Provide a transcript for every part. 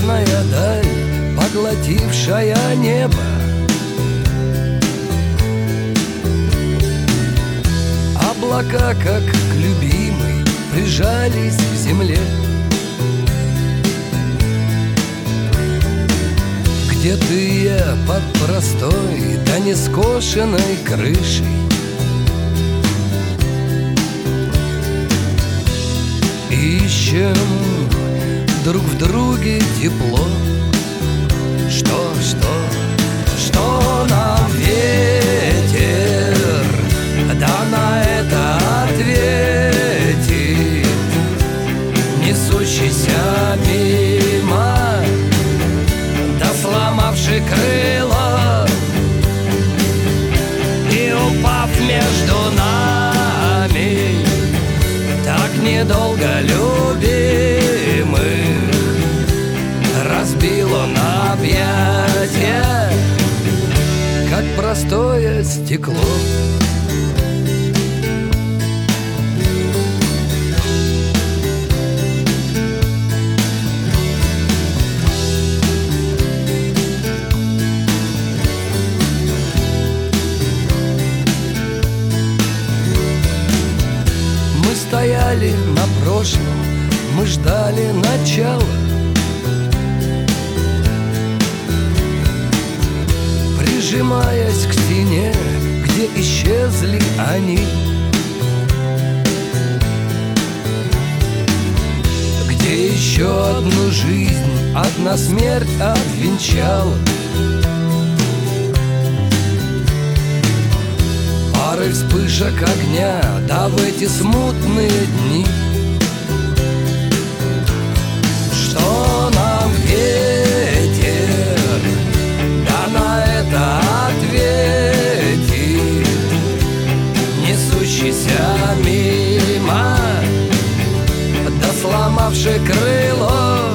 звездная даль, поглотившая небо. Облака, как к любимой, прижались к земле. Где ты я под простой да нескошенной крышей? Ищем друг в друге тепло. Что нам ветер, да на это ответит, несущийся мимо, да сломавший крыло и упав между нами, так недолго любимых, разбил он объятия, как простое стекло. Мы стояли на прошлом, мы ждали начала. Прижимаясь к стене, где исчезли они, где еще одну жизнь одна смерть обвенчала. Пары вспышек огня, да в эти смутные дни. Что нам ветер, да на это ответит, несущийся мимо, да сломавший крыло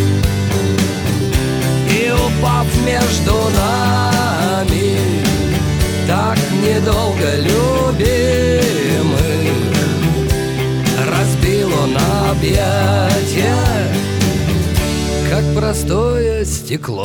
и упав между нами, так недолго любимых, разбил он объятия, как простое стекло.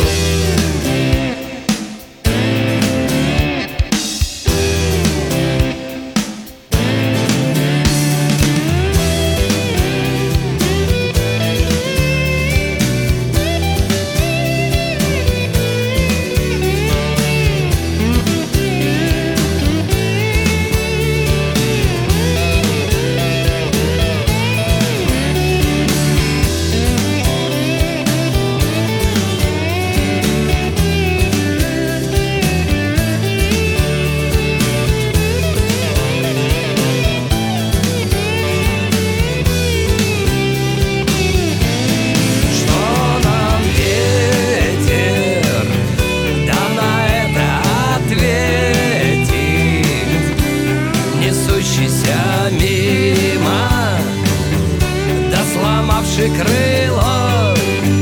Мимо, да сломавший крыло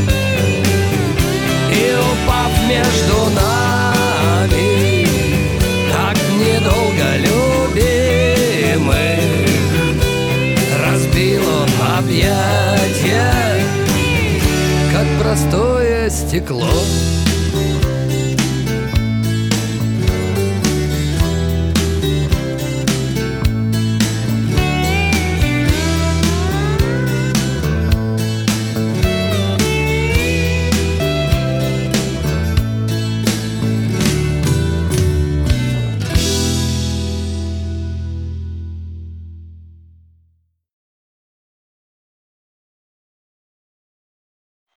и упав между нами, так недолго любимых, разбил он объятия, как простое стекло.